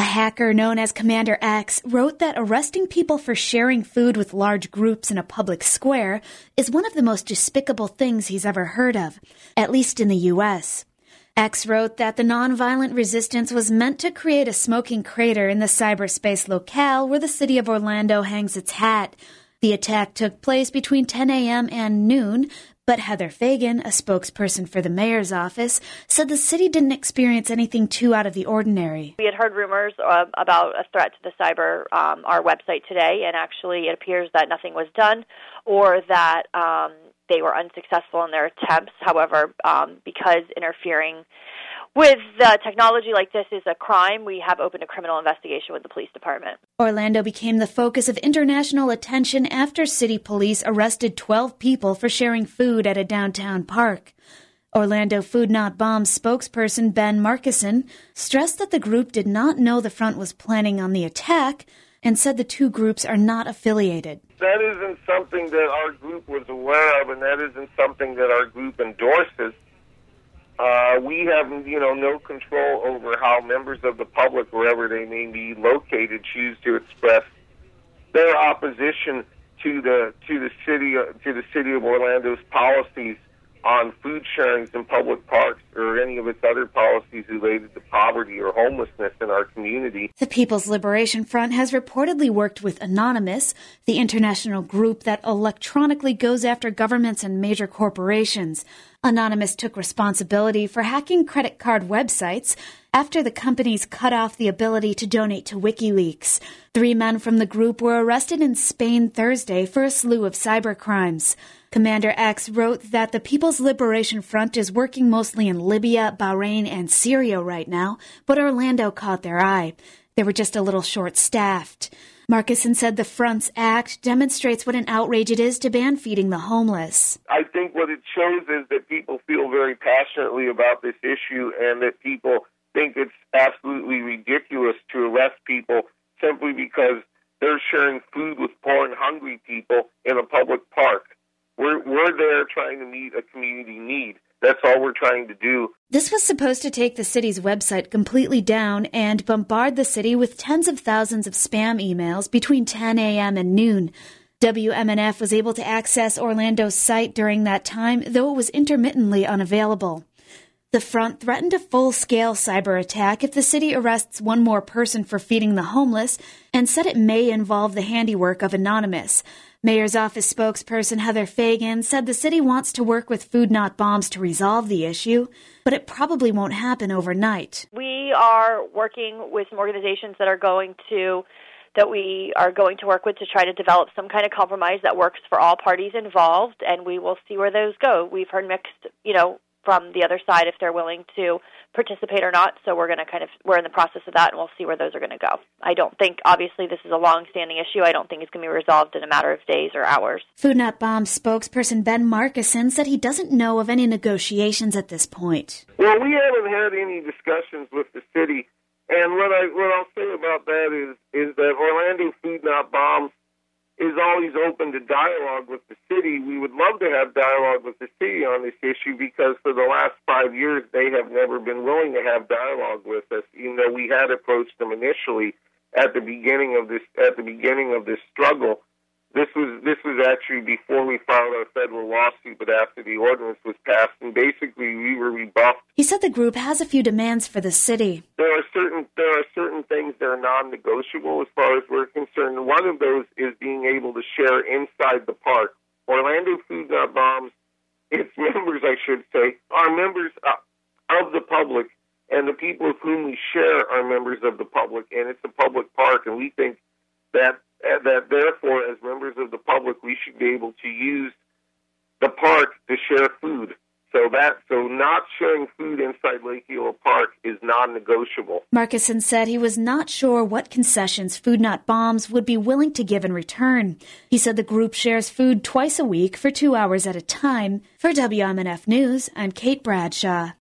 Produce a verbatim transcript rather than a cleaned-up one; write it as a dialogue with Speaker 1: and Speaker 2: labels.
Speaker 1: hacker known as Commander X wrote that arresting people for sharing food with large groups in a public square is one of the most despicable things he's ever heard of, at least in the U S. X wrote that the nonviolent resistance was meant to create a smoking crater in the cyberspace locale where the city of Orlando hangs its hat. The attack took place between ten a.m. and noon, but Heather Fagan, a spokesperson for the mayor's office, said the city didn't experience anything too out of the ordinary.
Speaker 2: We had heard rumors uh, about a threat to the cyber, um, our website today, and actually it appears that nothing was done or that um, they were unsuccessful in their attempts. However, um, because interfering with uh, technology like this is a crime, we have opened a criminal investigation with the police department.
Speaker 1: Orlando became the focus of international attention after city police arrested twelve people for sharing food at a downtown park. Orlando Food Not Bombs spokesperson Ben Markison stressed that the group did not know the front was planning on the attack and said the two groups are not affiliated.
Speaker 3: That isn't something that our group was aware of, and that isn't something that our group endorses. Uh, we have, you know, no control over how members of the public, wherever they may be located, choose to express their opposition to the to the city uh, to the city of Orlando's policies on food sharings in public parks or any of its other policies related to poverty or homelessness in our community.
Speaker 1: The People's Liberation Front has reportedly worked with Anonymous, the international group that electronically goes after governments and major corporations. Anonymous took responsibility for hacking credit card websites after the companies cut off the ability to donate to WikiLeaks. Three men from the group were arrested in Spain Thursday for a slew of cybercrimes. Commander X wrote that the People's Liberation Front is working mostly in Libya, Bahrain, and Syria right now, but Orlando caught their eye. They were just a little short-staffed. Markison said the Front's act demonstrates what an outrage it is to ban feeding the homeless.
Speaker 3: I think what it shows is that people feel very passionately about this issue and that people think it's absolutely ridiculous to arrest people simply because they're sharing food with poor and hungry people in a public park. We're, we're there trying to meet a community need. That's all we're trying to do.
Speaker 1: This was supposed to take the city's website completely down and bombard the city with tens of thousands of spam emails between ten a.m. and noon. W M N F was able to access Orlando's site during that time, though it was intermittently unavailable. The Front threatened a full-scale cyber attack if the city arrests one more person for feeding the homeless and said it may involve the handiwork of Anonymous. Mayor's office spokesperson Heather Fagan said the city wants to work with Food Not Bombs to resolve the issue, but it probably won't happen overnight.
Speaker 2: We are working with some organizations that are going to that we are going to work with to try to develop some kind of compromise that works for all parties involved, and we will see where those go. We've heard mixed, you know, from the other side if they're willing to participate or not. So we're going to kind of, we're in the process of that, and we'll see where those are going to go. I don't think, obviously, this is a long-standing issue. I don't think it's going to be resolved in a matter of days or hours.
Speaker 1: Food Not Bombs spokesperson Ben Markison said he doesn't know of any negotiations at this point.
Speaker 3: Well, we haven't had any discussions with the city, and what, I, what I'll say about that is, is that Orlando Food Not Bombs is always open to dialogue with the city. We would love to have dialogue with the city on this issue because for the last five years they have never been willing to have dialogue with us. You know, we had approached them initially at the beginning of this at the beginning of this struggle. This was this was actually before we filed our federal lawsuit, but after the ordinance was passed, and basically we were rebuffed.
Speaker 1: He said the group has a few demands for the city.
Speaker 3: There are certain there are certain things that are non-negotiable as far as we're concerned. And one of those is being able to share inside the park. Orlando Food Not Bombs, its members, I should say, are members of the public, and the people with whom we share are members of the public, and it's a public park, and we think that that therefore, as members of the public, we should be able to use the park to share food. So that so not sharing food inside Lake Eola Park is non-negotiable.
Speaker 1: Markison said he was not sure what concessions Food Not Bombs would be willing to give in return. He said the group shares food twice a week for two hours at a time. For W M N F News, I'm Kate Bradshaw.